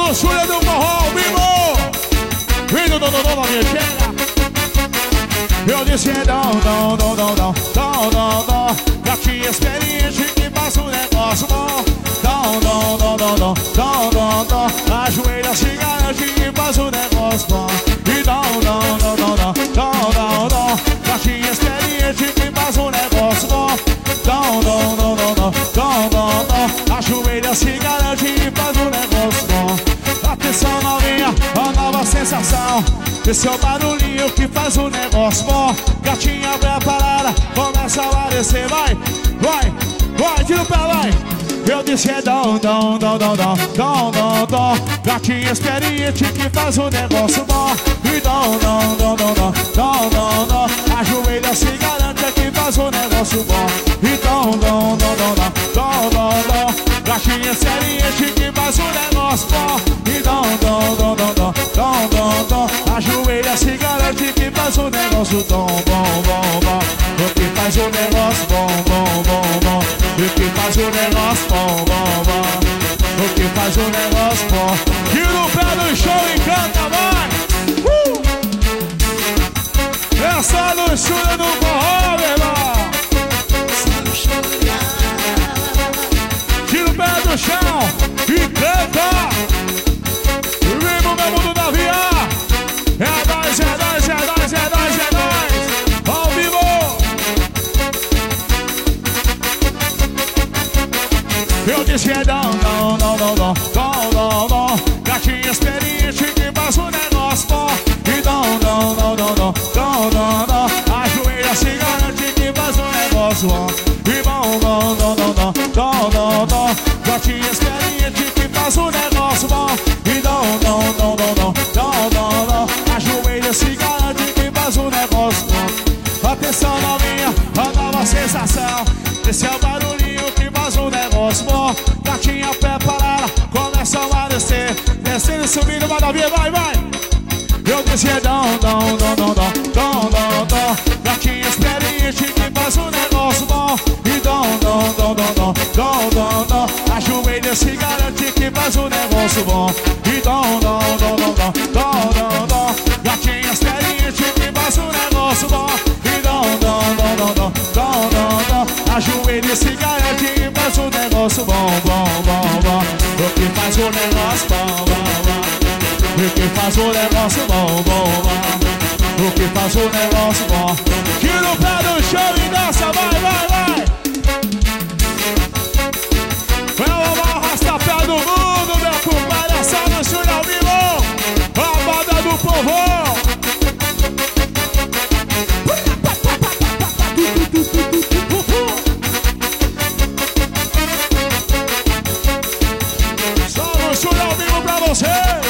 luxúria do forró, vivo! Vindo do minha chega. Eu disse dom. Gatinha experiente que faz um negócio bom. Dom. Ajoelha, se garante que faz um negócio bom. E dom. Gatinha experiente que faz um negócio bom. Dom. Ajoelha, se garante que faz um negócio bom. Atenção novinha, a nova sensação. Esse é o barulhinho que faz um negócio bom. Gatinha preparada, começa a descer, vai, tira o pé, vai. Eu disse dom. Gatinha experiente que faz um negócio bom. E dom. Ajoelha, se garante que faz um negócio bom. E dom. Gatinha experiente que faz um negócio bom. E dom. Ajoelha, se garante que faz um negócio bom. O que faz um negócio bom. O que faz um negócio bom. O que faz um negócio bom. E no pé do show encanta, vai! Essa luxúria do forró, meu irmão! Tira o pé do chão e canta! Viva o meu mundo da via! É nóis! Ao vivo! Eu disse dom. Gatinha experiente que faz um negócio bom. E dom. Ajoelha, se garante que faz um negócio bom. E bom. Gatinha experiente que faz um negócio bom. E dom. Ajoelha, se garante que faz um negócio bom. Atenção novinha, a nova sensação. Esse é o barulhinho que faz um negócio bom. Gatinha preparada, começa a descer. Descendo e subindo, maravilha, vai! Eu disse dom. Gatinha experiente que faz um negócio bom. E dom. Ajoelha, se garante que faz um negócio bom. E dom. Gatinha experiente que faz um negócio bom. E dom. Ajoelha, se garante que faz um negócio bom. O que faz um negócio bom. O que faz um negócio bom. O que faz um negócio bom. Tira o pé do chão e dança, vai! É o maior arrasta-pé do mundo, meu compadre. Essa luxúria ao vivo, a banda do povo. Só luxúria ao vivo pra você.